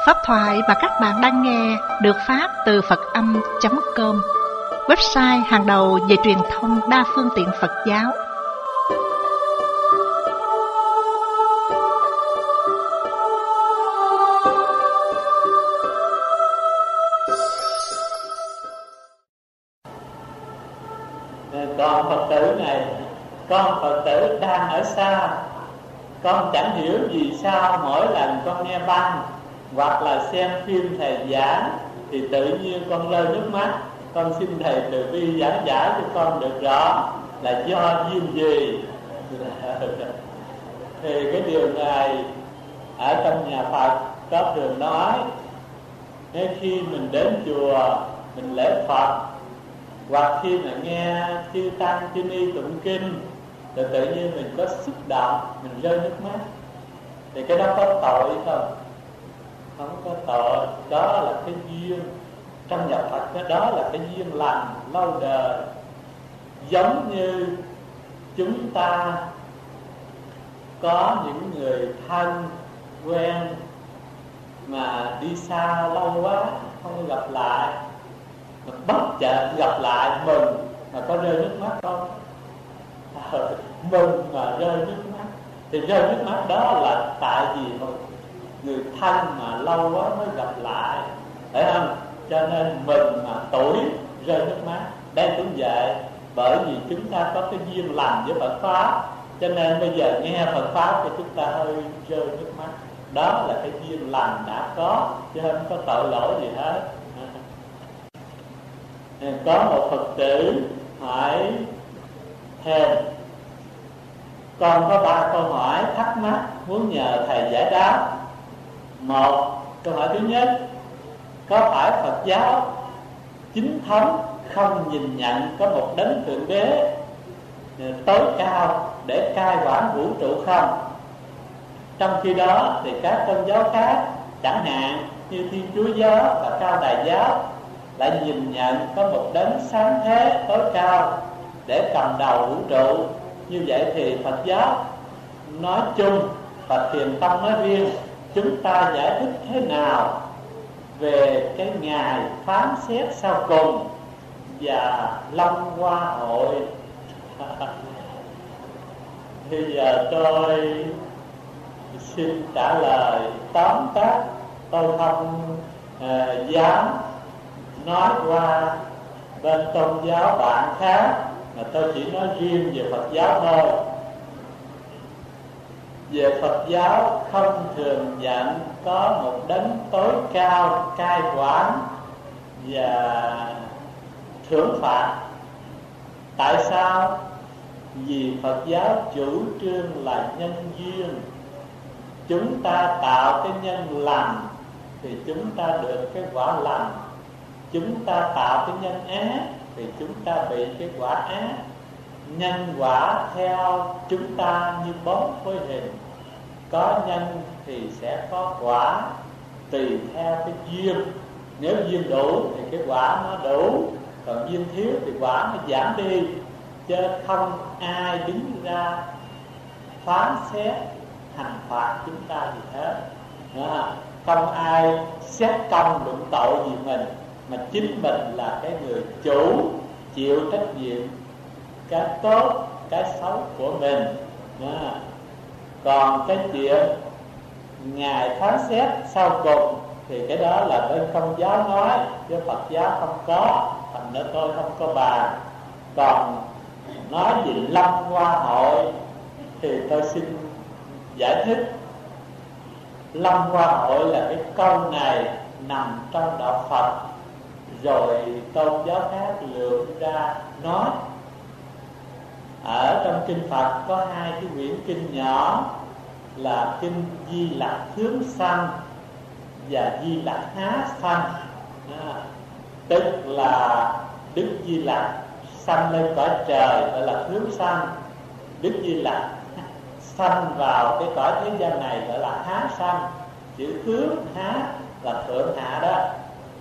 Pháp thoại mà các bạn đang nghe được phát từ Phật-âm.com, website hàng đầu về truyền thông đa phương tiện Phật giáo. Còn Phật tử này, con Phật tử đang ở xa, con chẳng hiểu vì sao mỗi lần con nghe băng hoặc là xem phim thầy giảng thì tự nhiên con rơi nước mắt. Con xin thầy từ bi giảng giải cho con được rõ là do duyên gì. Thì cái điều này ở trong nhà Phật có thường nói, nếu khi mình đến chùa mình lễ Phật, hoặc khi mà nghe chư tăng chư ni tụng kinh, rồi tự nhiên mình có xúc động, mình rơi nước mắt, thì cái đó có tội không? Không có tội. Đó là cái duyên trong nhà Phật, đó là cái duyên lành lâu đời. Giống như chúng ta có những người thân quen mà đi xa lâu quá không gặp lại, mà bất chợt gặp lại mừng, mà có rơi nước mắt không? Mừng mà rơi nước mắt, thì rơi nước mắt đó là tại vì một người thân mà lâu quá mới gặp lại, phải không? Cho nên mừng mà tuổi rơi nước mắt. Đây cũng vậy, bởi vì chúng ta có cái duyên lành với Phật Pháp, cho nên bây giờ nghe Phật Pháp thì chúng ta hơi rơi nước mắt. Đó là cái duyên lành đã có, chứ không có tội lỗi gì hết. Có một Phật tử hỏi thêm, con có 3 câu hỏi thắc mắc muốn nhờ thầy giải đáp. Một, câu hỏi thứ nhất, có phải Phật giáo chính thống không nhìn nhận có một đấng thượng đế tối cao để cai quản vũ trụ không? Trong khi đó thì các tôn giáo khác, chẳng hạn như Thiên Chúa giáo và Cao Đài giáo, lại nhìn nhận có một đấng sáng thế tối cao để cầm đầu vũ trụ. Như vậy thì Phật giáo nói chung, Phật Thiền Tông nói riêng, chúng ta giải thích thế nào về cái ngày phán xét sau cùng và Long Hoa Hội? Bây giờ tôi xin trả lời tóm tắt, tôi không dám nói qua bên tôn giáo bạn khác, mà tôi chỉ nói riêng về Phật giáo thôi. Về Phật giáo không thường nhận có một đấng tối cao cai quản và thưởng phạt. Tại sao? Vì Phật giáo chủ trương là nhân duyên. Chúng ta tạo cái nhân lành thì chúng ta được cái quả lành. Chúng ta tạo cái nhân ác thì chúng ta bị cái quả ác. Nhân quả theo chúng ta như bóng với hình, có nhân thì sẽ có quả, tùy theo cái duyên. Nếu duyên đủ thì cái quả nó đủ, còn duyên thiếu thì quả nó giảm đi. Chứ không ai đứng ra phán xét hành phạt chúng ta gì hết. Không ai xét công luận tội gì mình, mà chính mình là cái người chủ chịu trách nhiệm cái tốt, cái xấu của mình. Còn cái chuyện Ngài phán xét sau cùng thì cái đó là bên Công giáo nói, chứ Phật giáo không có, thành ra tôi không có bàn. Còn nói về Long Hoa Hội thì tôi xin giải thích. Long Hoa Hội là cái câu này nằm trong đạo Phật, rồi tôn giáo khác lượm ra nói. Ở trong kinh Phật có 2 cái quyển kinh nhỏ là kinh Di Lặc Hướng Sanh và Di Lặc Há Sanh. Tức là Đức Di Lặc sanh lên cõi trời gọi là hướng sanh, Đức Di Lặc sanh vào cái cõi thế gian này gọi là há sanh. Chữ hướng há là thượng hạ đó.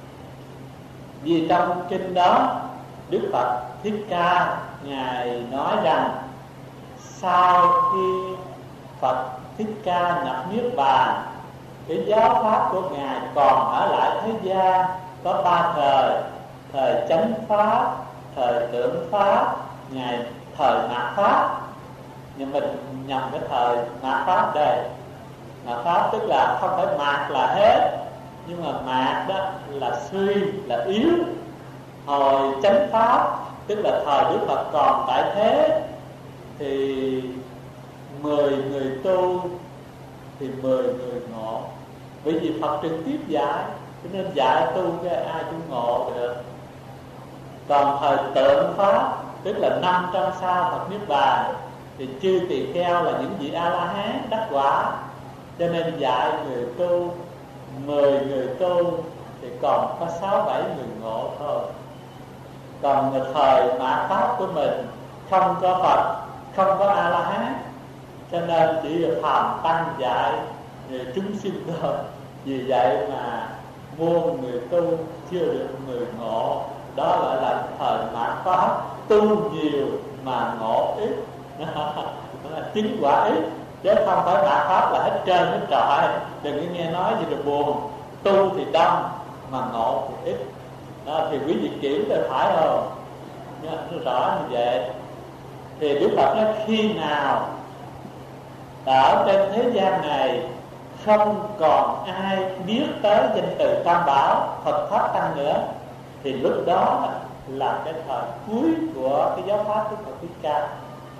Vì trong kinh đó Đức Phật Thích Ca Ngài nói rằng sau khi Phật Thích Ca nhập Niết Bàn cái giáo pháp của Ngài còn ở lại thế gian có 3 thời: thời chánh pháp, thời tượng pháp, Ngài thời mạt pháp. Nhưng mình nhầm cái thời mạt pháp đây. Mạt pháp tức là không phải mạt là hết, nhưng mà mạt đó là suy, là yếu. Hồi chánh pháp tức là thời Đức Phật còn tại thế thì 10 người tu thì 10 người ngộ. Bởi vì Phật trực tiếp dạy, cho nên dạy tu cái ai cũng ngộ được. Còn thời tượng pháp tức là 500 sau Phật Niết Bàn thì chư tỳ kheo là những vị A-la-hán đắc quả, cho nên dạy người tu 10 người tu thì còn có 6-7 người ngộ thôi. Còn thời mạt pháp của mình không có Phật, không có A-la-hán, cho nên chỉ được phàm tăng dạy người chúng sinh thôi. Vì vậy mà muôn người tu chưa được người ngộ. Đó gọi là thời mạt pháp, tu nhiều mà ngộ ít. Đó là chứng quả ít, chứ không phải mạt pháp là hết trơn hết trọi. Đừng có nghe nói gì được buồn. Tu thì đông mà ngộ thì ít. Đó, thì quý vị kiểm được phải không? Nó rõ như vậy. Thì Đức Phật nói khi nào ở trên thế gian này không còn ai biết tới danh từ Tam Bảo, Phật Pháp Tăng nữa, thì lúc đó là cái thời cuối của cái giáo pháp của Phật Thích Ca.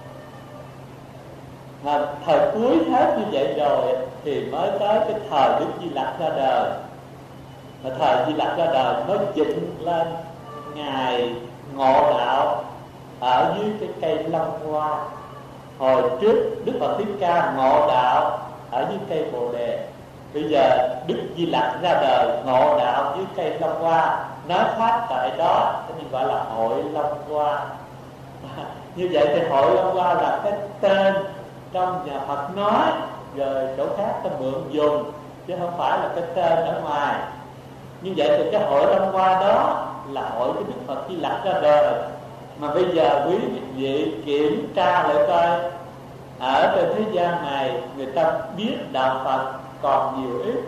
Thời cuối hết như vậy rồi thì mới tới cái thời Đức Di Lặc ra đời. Và thời Di Lặc ra đời mới dựng lên Ngài ngộ đạo ở dưới cái cây Long Hoa. Hồi trước Đức Phật Thích Ca ngộ đạo ở dưới cây Bồ Đề. Bây giờ Đức Di Lặc ra đời ngộ đạo dưới cây Long Hoa, nói pháp tại đó, cho nên gọi là hội Long Hoa. Như vậy thì hội Long Hoa là cái tên trong nhà Phật nói, rồi chỗ khác ta mượn dùng, chứ không phải là cái tên ở ngoài. Như vậy thì cái hội Long Hoa đó là hội của Đức Phật Di Lặc ra đời. Mà bây giờ quý vị kiểm tra lại coi, ở trên thế gian này người ta biết đạo Phật còn nhiều ít,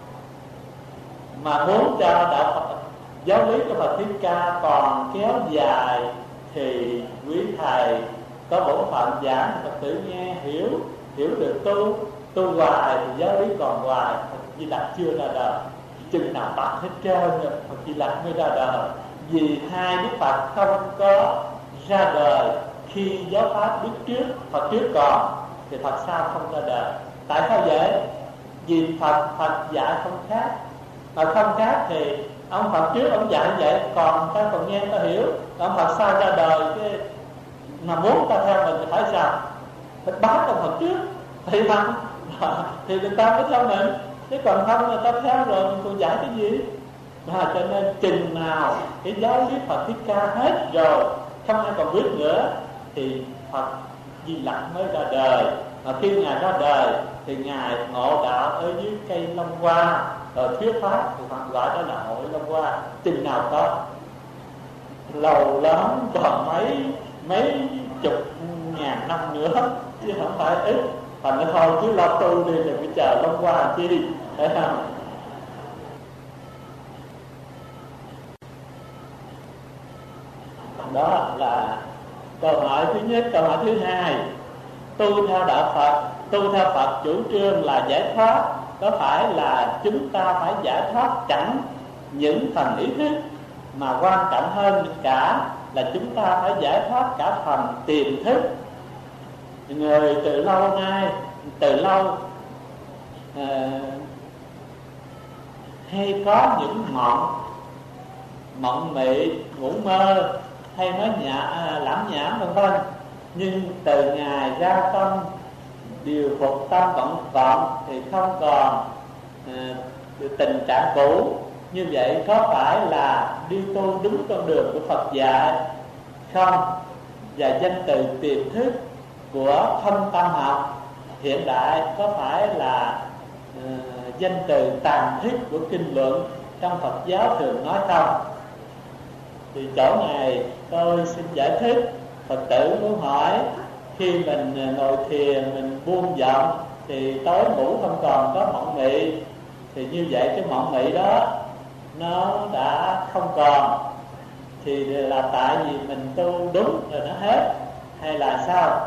mà muốn cho đạo Phật, giáo lý của Phật Thích Ca còn kéo dài thì quý thầy có bổn phận giảng Phật tử nghe hiểu được tu hoài thì giáo lý còn hoài. Phật Di Lặc chưa ra đời, chừng nào bắt hết trơn rồi Phật Di Lặc mới ra đời. Vì hai Đức Phật không có ra đời khi giáo pháp biết trước, Phật trước còn thì Phật sau không ra đời. Tại sao vậy? Vì Phật dạy không khác. Mà không khác thì ông Phật trước ông dạy vậy, còn ta còn nghe ta hiểu. Ông Phật sau ra đời cái mà muốn ta theo mình thì phải sao? Phải bám ông Phật trước thì không thì người ta mới theo mình, chứ còn không người ta theo rồi mình còn dạy cái gì? Cho nên chừng nào cái giáo lý Phật Thích Ca hết rồi, không ai còn biết nữa, thì Phật Di Lặc mới ra đời. Mà khi Ngài ra đời thì Ngài ngộ đạo ở dưới cây Long Hoa, rồi thuyết pháp thì Phật gọi đó là hội Long Hoa. Chừng nào có, lâu lắm còn mấy chục ngàn năm nữa, chứ không phải ít. Thành nó thôi cứ lo tu đi, đừng có chờ Long Hoa chi, thấy không? Đó là câu hỏi thứ nhất. Câu hỏi thứ hai, tu theo đạo Phật, tu theo Phật chủ trương là giải thoát, có phải là chúng ta phải giải thoát chẳng những phần ý thức, mà quan trọng hơn cả là chúng ta phải giải thoát cả phần tiềm thức? Người từ lâu hay có những mộng mị, ngủ mơ, hay nói lãm nhảm vân vân, nhưng từ Ngài ra tâm điều phục tâm vọng thì không còn tình trạng cũ. Như vậy có phải là đi tu đúng con đường của Phật dạy không? Và danh từ tiềm thức của Thông Tâm học hiện đại có phải là danh từ tàm thức của kinh luận trong Phật giáo thường nói không? Thì chỗ này tôi xin giải thích. Phật tử muốn hỏi, khi mình ngồi thiền mình buông vọng thì tối ngủ không còn có mộng mị, thì như vậy cái mộng mị đó nó đã không còn. Thì là tại vì mình tu đúng rồi nó hết hay là sao?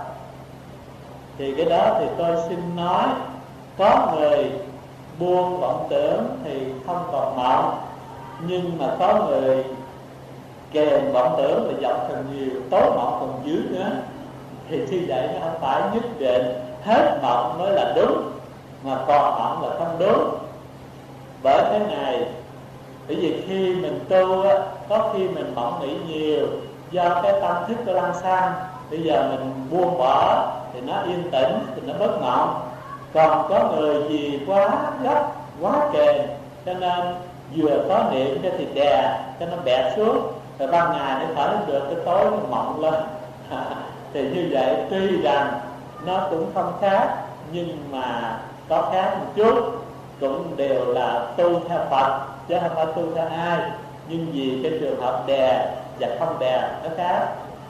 Thì cái đó thì tôi xin nói, có người buông vọng tưởng thì không còn mộng, nhưng mà có người kèm vọng tưởng và vọng càng nhiều, tối mộng còn dữ nữa. Thì như vậy nó không phải nhất định hết mộng mới là đúng, mà còn mộng là không đúng. Bởi thế này, bởi vì khi mình tu á, có khi mình mộng nghĩ nhiều do cái tâm thức nó lăng xăng. Bây giờ mình buông bỏ thì nó yên tĩnh, thì nó bớt mộng. Còn có người vì quá gấp, quá kềnh, cho nên vừa có niệm thì đè cho nó bẹt xuống, rồi ban ngày nó thở được, cái tối nó mộng lên. Thì như vậy tuy rằng nó cũng không khác, nhưng mà có khác một chút, cũng đều là tu theo Phật chứ không phải tu theo ai. Nhưng vì cái trường hợp đè và không đè nó khác.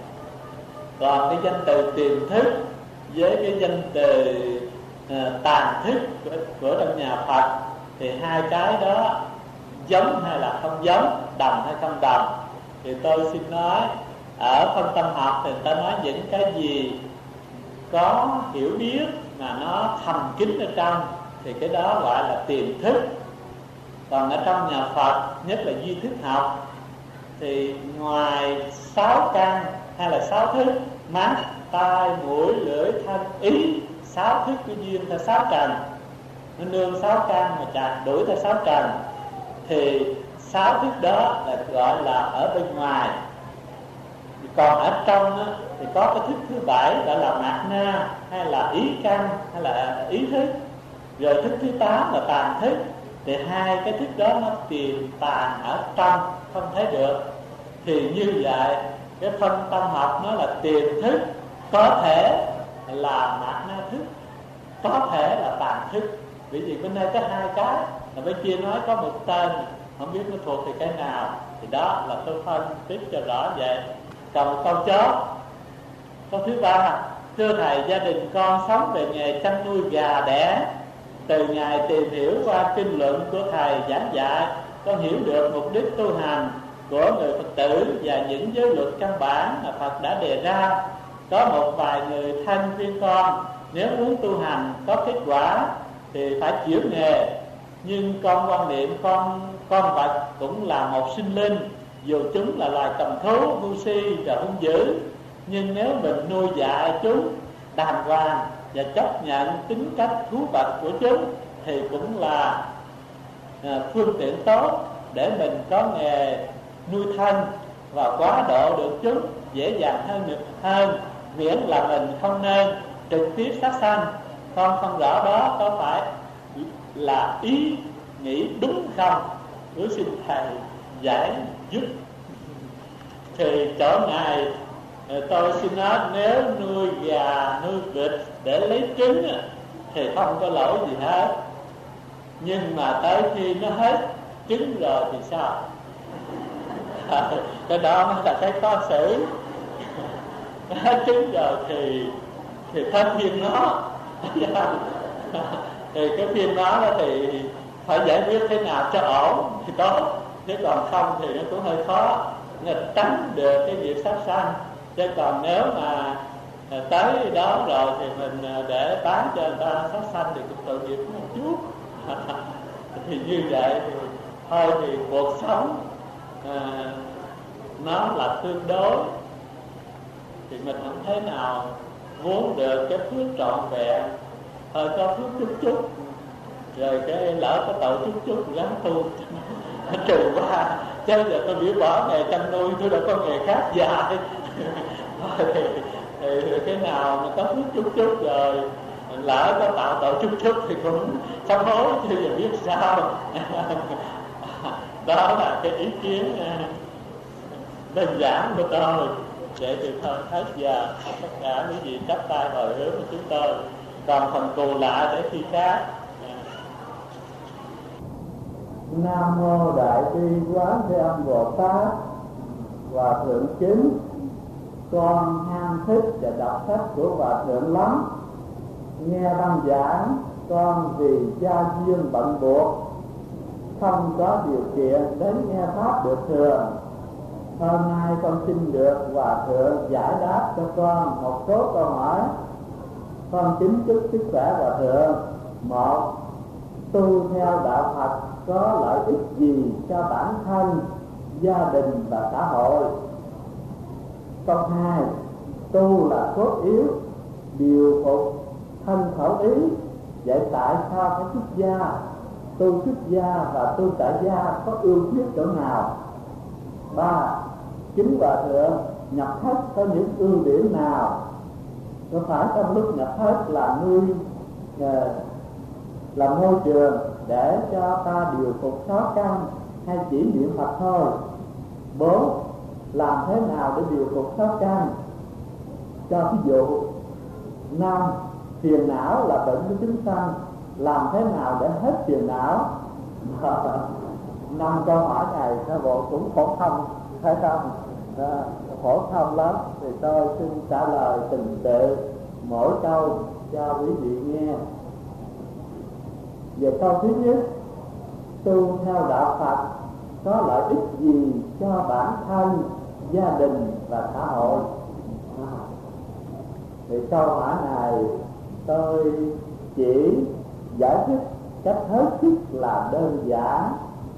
Còn cái danh từ tiềm thức với cái danh từ tàn thức của trong nhà Phật thì hai cái đó giống hay là không giống, đồng hay không đồng. Thì tôi xin nói, ở phân tâm học thì người ta nói những cái gì có hiểu biết mà nó thầm kín ở trong thì cái đó gọi là tiềm thức. Còn ở trong nhà Phật, nhất là duy thức học, thì ngoài 6 căn hay là 6 thức, mắt, tai, mũi, lưỡi, thân, ý, 6 thức của duyên theo 6 trần, nó nương 6 căn mà chặt đuổi theo 6 trần, thì 6 thức đó là gọi là ở bên ngoài. Còn ở trong á, thì có cái thức thứ 7 gọi là mạt na, hay là ý căn, hay là ý thức. Rồi thức thứ 8 là tàn thức. Thì hai cái thức đó nó tiềm tàng ở trong, không thấy được. Thì như vậy cái phân tâm học nó là tiềm thức, có thể là mạt na thức, có thể là tàn thức. Vì vì bên đây có hai cái, là bên kia nói có một tên, không biết nó thuộc thì cái nào. Thì đó là tôi phân tích cho rõ vậy. Còn một câu chót, câu thứ 3: thưa thầy, gia đình con sống về nghề chăn nuôi gà đẻ. Từ ngày tìm hiểu qua kinh luận của thầy giảng dạy, con hiểu được mục đích tu hành của người Phật tử và những giới luật căn bản mà Phật đã đề ra. Có một vài người thân khuyên con, nếu muốn tu hành có kết quả thì phải chuyển nghề. Nhưng con quan niệm con vật cũng là một sinh linh, dù chúng là loài cầm thú, ngu si và hung dữ. Nhưng nếu mình nuôi dạy chúng đàng hoàng và chấp nhận tính cách thú vật của chúng thì cũng là phương tiện tốt để mình có nghề nuôi thân và quá độ được chúng dễ dàng hơn, miễn là mình không nên trực tiếp sát sanh. Con không rõ đó có phải là ý nghĩ đúng không? Cứ xin thầy giải giúp. Thì chỗ này tôi xin nói, nếu nuôi gà, nuôi vịt để lấy trứng thì không có lỗi gì hết. Nhưng mà tới khi nó hết trứng rồi thì sao? Cái đó nó là cái khó xử. Nó hết trứng rồi thì tới phiên nó. Thì cái phiên nó thì phải giải quyết thế nào cho ổn thì tốt, chứ còn không thì nó cũng hơi khó. Nên tránh được cái việc sát sanh. Chứ còn nếu mà tới đó rồi thì mình để bán cho người ta sát sanh thì cũng tội nghiệp một chút. Thì như vậy thì thôi, thì cuộc sống nó là tương đối, thì mình không thế nào muốn được cái phước trọn vẹn. Thôi có phước chút rồi cái lỡ có tội chút gắng tu nó trừ qua. Chứ giờ tôi biểu bỏ nghề chăn nuôi, tôi đâu có nghề khác dài. thì cái nào mà có phước chút rồi lỡ có tạo tội chút thì cũng sám hối, chứ giờ biết sao. Đó là cái ý kiến đơn giản của tôi. Vậy thì thôi, hết giờ, tất cả những gì chắp tay hồi hướng của chúng tôi. Còn phần cù lại để khi khác. Nam mô Đại Bi Quán Thế Âm Bồ Tát. Hòa thượng chính, con ham thích và đọc sách của Hòa thượng lắm. Nghe băng giảng, con vì gia duyên bận buộc không có điều kiện đến nghe pháp được thường. Hôm nay con xin được Hòa Thượng giải đáp cho con một số câu hỏi. Con kính chúc sức khỏe Hòa Thượng. Một, tu theo đạo Phật có lợi ích gì cho bản thân, gia đình và xã hội? Câu hai, tu là cốt yếu, điều phục thân khẩu ý. Vậy tại sao phải xuất gia? Tu xuất gia và tu tại gia có ưu khuyết chỗ nào? Ba, chính Hòa Thượng nhập thất có những ưu điểm nào? Có phải trong lúc nhập thất là nuôi là môi trường để cho ta điều phục sáu căn, hay chỉ niệm Phật thôi? Bốn, làm thế nào để điều phục sáu căn? Cho ví dụ. Năm, phiền não là bệnh của chúng sanh, làm thế nào để hết phiền não? Năm câu hỏi này nó bộ cũng phổ thông, phải không? Phổ thông lắm. Thì tôi xin trả lời từng tự mỗi câu cho quý vị nghe. Về câu thứ nhất, tu theo đạo Phật có lợi ích gì cho bản thân, gia đình và xã hội? Thì câu hỏi này tôi chỉ giải thích cách hết sức là đơn giản.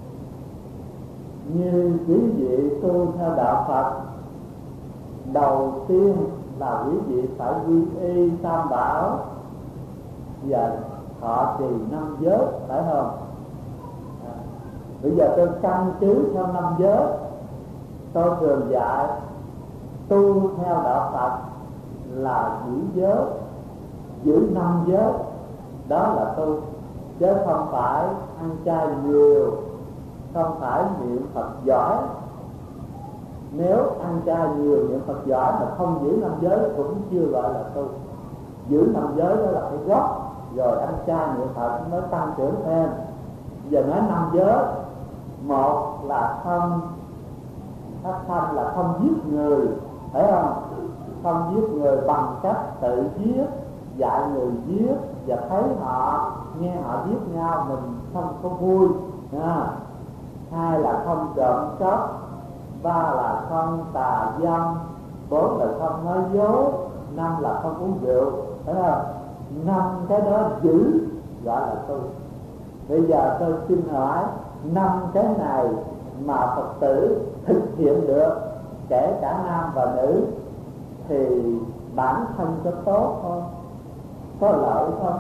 Như quý vị tu theo đạo Phật, đầu tiên là quý vị phải quy y tam bảo và thọ trì năm giới, phải không? Bây giờ tôi căn cứ theo năm giới. Tôi thường dạy tu theo đạo Phật là giữ giới, giữ năm giới, đó là tu, chứ không phải ăn chay nhiều, không phải niệm Phật giỏi. Nếu ăn chay nhiều, niệm Phật giỏi mà không giữ năm giới cũng chưa gọi là tu. Giữ năm giới đó là cái gốc, rồi ăn chay niệm Phật mới tăng trưởng thêm. Giờ nói năm giới, một là không sát sanh, là không giết người, phải không? Không giết người bằng cách tự giết, dạy người giết và thấy họ, nghe họ giết nhau mình không có vui. Hai là không trộm cắp, ba là không tà dâm, bốn là không nói dối, năm là không uống rượu, phải không? Năm cái đó giữ gọi là tu. Bây giờ tôi xin hỏi, năm cái này mà Phật tử thực hiện được, kể cả nam và nữ, thì bản thân có tốt không? Có lợi không?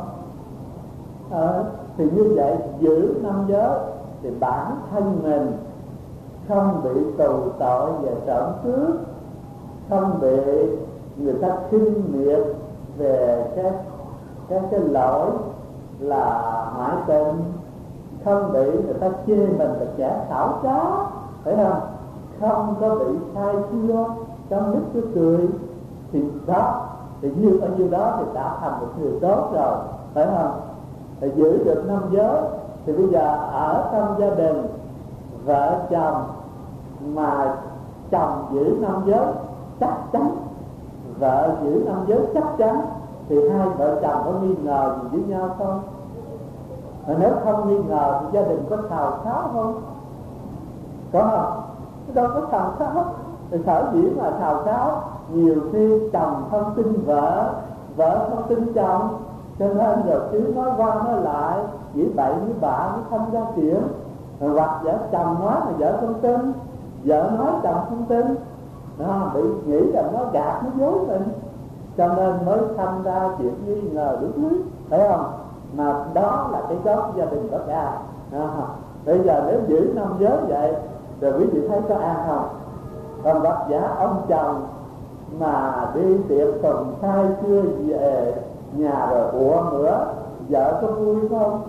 Thì như vậy giữ năm giới thì bản thân mình không bị tù tội về trộm cướp, không bị người ta khinh miệt về cái lỗi là ngoại tình, không bị người ta chê mình là kẻ xảo trá, phải không? Không có bị sai xưa trong lúc cái cười, thì đó, thì như ở như đó thì đã thành một người tốt rồi, phải không? Thì giữ được năm giới. Thì bây giờ ở trong gia đình vợ chồng mà chồng giữ năm giới chắc chắn, vợ giữ năm giới chắc chắn, thì hai vợ chồng có nghi ngờ gì với nhau không? Mà nếu không nghi ngờ thì gia đình có xào xáo không? Có không? Đâu có xào xáo. Thì sở dĩ mà xào xáo, nhiều khi chồng không tin vợ, vợ không tin chồng, cho nên rồi cứ nói qua nói lại, nghĩ bậy với bạ mới không ra chuyện. Hoặc giả chồng nói mà vợ không tin, vợ nói chồng không tin, bị nghĩ rằng nó gạt, nó dối mình, cho nên mới thành ra chuyện nghi ngờ đúng lý, phải không? Mà đó là cái gốc gia đình bất an. Bây giờ nếu giữ năm giới vậy, rồi quý vị thấy có an không? Còn hoặc giả ông chồng mà đi tiệc tùng say xưa về nhà rồi ủa nữa, vợ có vui không?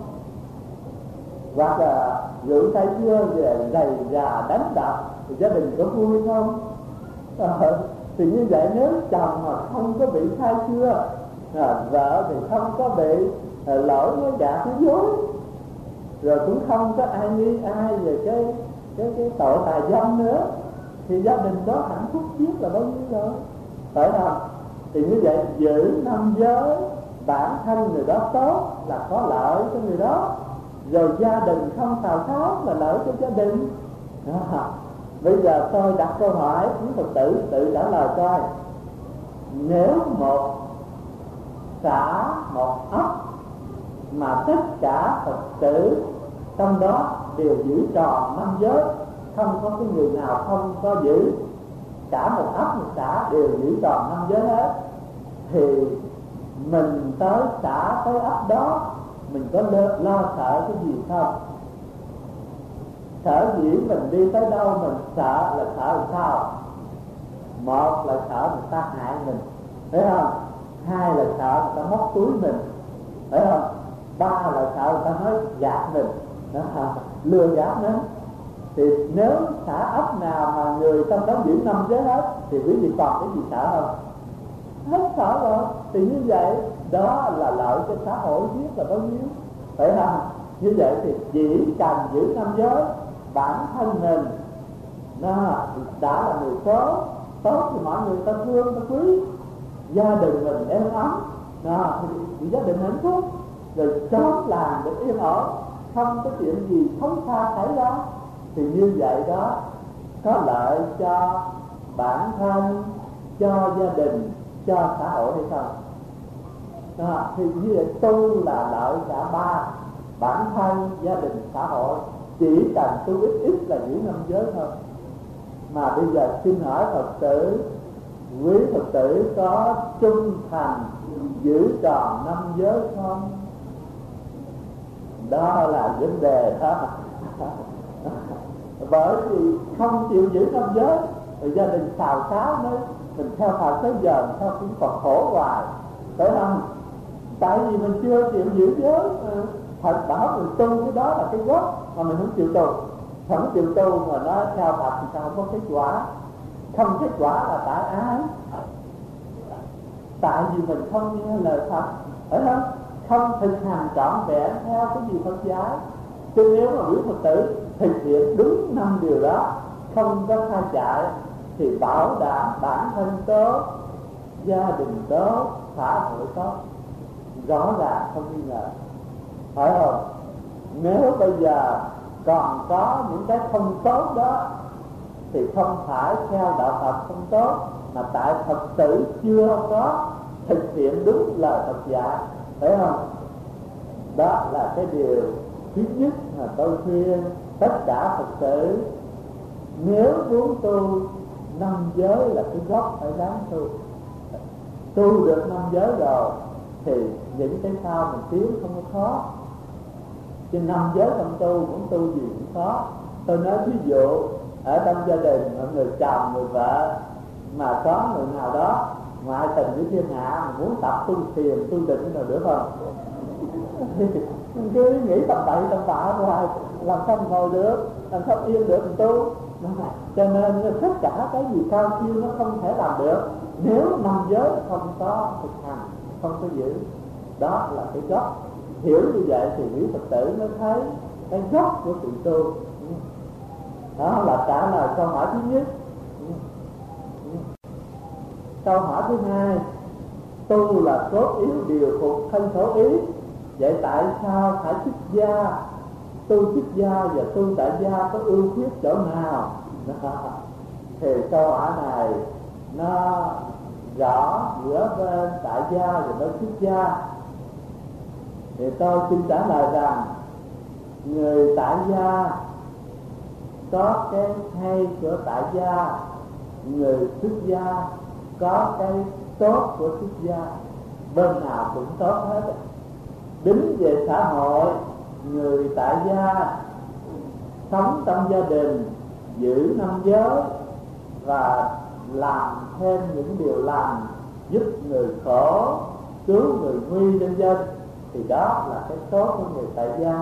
Hoặc là rượu say xưa về rầy rà đánh đập thì gia đình có vui không? Thì như vậy nếu chồng mà không có bị say xưa, vợ thì không có bị lỗi nói gạt nói dối, rồi cũng không có ai nghi ai về cái tội tà dâm nữa, thì gia đình đó hạnh phúc biết là bao nhiêu rồi, phải không? Thì như vậy giữ năm giới, bản thân người đó tốt là có lợi cho người đó, rồi gia đình không xào xáo là lợi cho gia đình. Bây giờ tôi đặt câu hỏi quý Phật tử tự trả lời coi. Nếu một xã, một ấp mà tất cả Phật tử trong đó đều giữ tròn 5 giới, không có cái người nào không có giữ, cả một ấp một xã đều giữ tròn 5 giới hết, thì mình tới xã tới ấp đó mình có lo sợ cái gì không? Sở dĩ mình đi tới đâu mình sợ là sợ làm sao? Một là sợ người ta hại mình, phải không? Hai là sợ người ta móc túi mình, phải không? Ba là sợ người ta nói gạt mình, lừa gạt mình. Thì nếu xã ấp nào mà người trong đó giữ 5 giới hết thì quý vị còn cái gì sợ không? Hết sợ rồi. Thì như vậy đó là lợi cho xã hội biết là bao nhiêu, phải không? Như vậy thì chỉ cần giữ 5 giới, bản thân mình nó đã là người tốt thì mọi người ta thương ta quý, gia đình mình êm ấm, thì gia đình hạnh phúc, rồi xóm làng được yên ổn, không có chuyện gì xấu xa xảy ra. Thì như vậy đó có lợi cho bản thân, cho gia đình, cho xã hội hay không? Thì như vậy tu là lợi cả ba, bản thân, gia đình, xã hội. Chỉ cần tu ít là giữ 5 giới thôi. Mà bây giờ xin hỏi Phật tử, quý Phật tử có trung thành giữ tròn 5 giới không? Đó là vấn đề đó. Bởi vì không chịu giữ 5 giới thì gia đình xào xáo nữa, mình theo thời tới giờ theo cũng còn khổ hoài, phải không? Tại vì mình chưa chịu giữ giới. Thật bảo mình tu cái đó là cái gốc mà mình không chịu tu. Không chịu tu mà nó theo Phật thì sao không có kết quả. Không kết quả là tại ai? Tại vì mình không nghe lời Phật, phải không? Không thực hành trọn vẹn theo cái gì Phật dạy. Chứ nếu mà quý Phật tử thực hiện đúng 5 điều đó, không có sai chạy, thì bảo đảm bản thân tốt, gia đình tốt, xã hội tốt, rõ ràng không nghi ngờ, phải không? Nếu bây giờ còn có những cái không tốt đó thì không phải theo đạo Phật không tốt, mà tại Phật tử chưa có thực hiện đúng lời Phật dạy, phải không? Đó là cái điều thứ nhất mà tôi khuyên tất cả Phật tử, nếu muốn tu 5 giới là cái gốc phải đáng tu. Tu được 5 giới rồi thì những cái sau mình tiến không có khó. Chứ 5 giới không tu, muốn tu gì cũng khó. Tôi nói ví dụ ở trong gia đình, người chồng, người vợ mà có người nào đó ngoại tình với thiên hạ mà muốn tập tu thiền, tu định rồi được không? Cứ nghĩ tầm bậy tầm bạ hoài, làm sao ngồi được, làm sao yên được mình tu. Cho nên tất cả cái gì cao siêu nó không thể làm được nếu 5 giới không có thực hành, không có giữ. Đó là cái gốc. Hiểu như vậy thì quý Phật tử mới thấy cái gốc của sự tu. Đó là trả lời câu hỏi thứ nhất. Câu hỏi thứ hai, tu là cốt yếu điều phục thân khẩu ý, vậy tại sao phải xuất gia? Tu xuất gia và tu tại gia có ưu khuyết chỗ nào? Thì câu hỏi này nó rõ giữa bên tại gia và bên xuất gia. Thì tôi xin trả lời rằng người tại gia có cái hay của tại gia, người xuất gia có cái tốt của xuất gia, bên nào cũng tốt hết. Đứng về xã hội, người tại gia sống trong gia đình, giữ 5 giới và làm thêm những điều lành, giúp người khổ, cứu người nguy nhân dân, thì đó là cái tốt của người tại gia.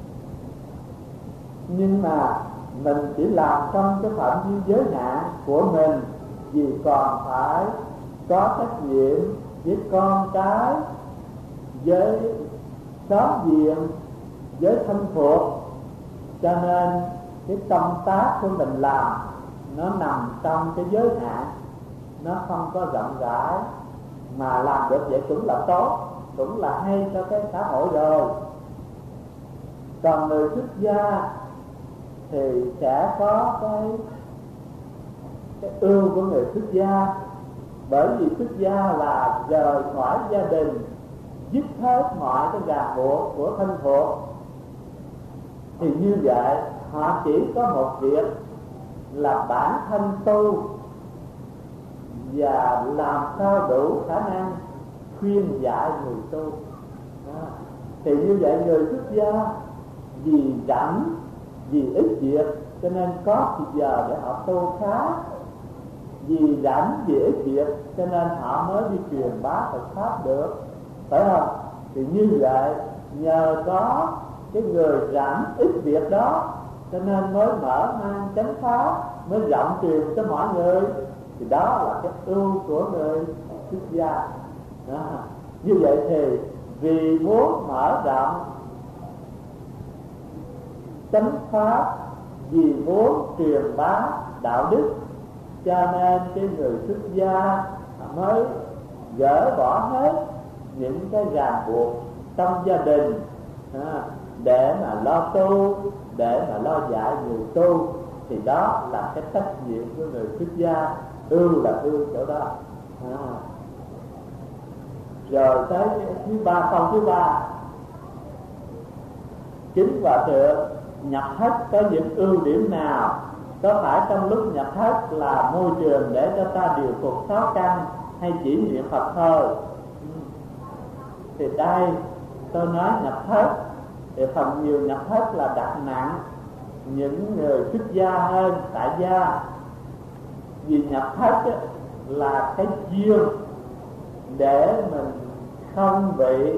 Nhưng mà mình chỉ làm trong cái phạm vi giới hạn của mình, vì còn phải có trách nhiệm với con cái, với xóm giềng, với thân thuộc. Cho nên cái công tác của mình làm nó nằm trong cái giới hạn, nó không có rộng rãi, mà làm được vậy cũng là tốt, cũng là hay cho cái xã hội rồi. Còn người xuất gia thì sẽ có cái ưu của người xuất gia, bởi vì xuất gia là rời khỏi gia đình, dứt hết mọi cái ràng buộc của thân thuộc. Thì như vậy họ chỉ có một việc là bản thân tu và làm sao đủ khả năng khuyên dạy người tu. Thì như vậy người xuất gia vì rảnh, vì ít việc cho nên có thì giờ để họ tu khá. Vì rảnh, vì ít việc cho nên họ mới đi truyền bá Phật pháp được, phải không? Thì như vậy nhờ có cái người rảnh ít việc đó cho nên mới mở mang chánh pháp, mới rộng truyền cho mọi người. Thì đó là cái ưu của người xuất gia đó. Như vậy thì vì muốn mở rộng chánh pháp, vì muốn truyền bá đạo đức, cho nên cái người xuất gia mới gỡ bỏ hết những cái ràng buộc trong gia đình để mà lo tu, để mà lo dạy người tu. Thì đó là cái trách nhiệm của người xuất gia. Ưu là ưu chỗ đó. Rồi tới thứ ba, câu thứ ba, Kính Hòa Thượng, nhập thất có những ưu điểm nào? Có phải trong lúc nhập thất là môi trường để cho ta điều phục sáu căn hay chỉ niệm Phật thôi? Thì đây tôi nói nhập thất thì phần nhiều nhập thất là đặt nặng những người xuất gia hơn tại gia. Vì nhập thất là cái duyên để mình không bị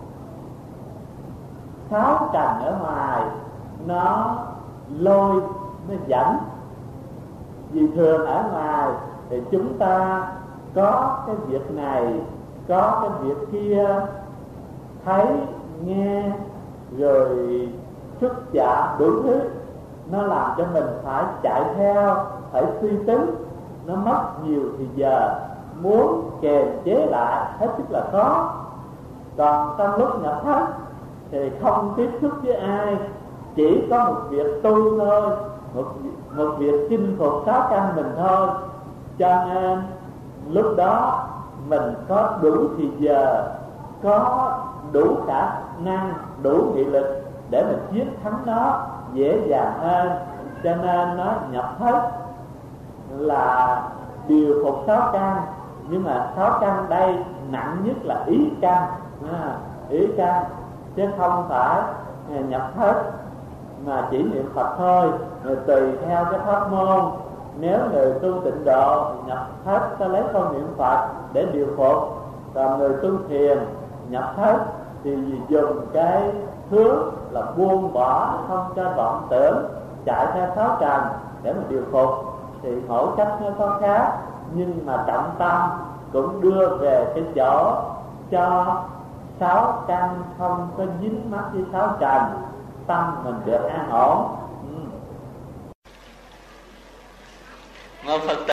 sáu trần ở ngoài nó lôi, nó dẫn. Vì thường ở ngoài thì chúng ta có cái việc này, có cái việc kia, thấy, nghe, rồi xuất chạm đủ thứ, nó làm cho mình phải chạy theo, phải suy tính, nó mất nhiều thì giờ, muốn kềm chế lại hết sức là khó. Còn trong lúc nhập thất thì không tiếp xúc với ai, chỉ có một việc tu thôi, một việc chinh phục sáu căn mình thôi. Cho nên lúc đó mình có đủ thì giờ, có đủ khả năng, đủ nghị lực để mình chiến thắng nó dễ dàng hơn. Cho nên nó nhập thất là điều phục sáu căn. Nhưng mà sáu căn đây nặng nhất là ý căn, ý căn, chứ không phải nhập thất mà chỉ niệm Phật thôi. Rồi tùy theo cái pháp môn, nếu người tu tịnh độ nhập thất ta lấy câu niệm Phật để điều phục. Còn người tu thiền nhập thất thì dùng cái hướng là buông bỏ, không cho vọng tưởng chạy theo sáu trần để mà điều phục. Thì mỗi cách nó có khác, nhưng mà trọng tâm cũng đưa về cái chỗ cho sáu căn không có dính mắc với sáu trần, tâm mình được an ổn. Ngôi Phật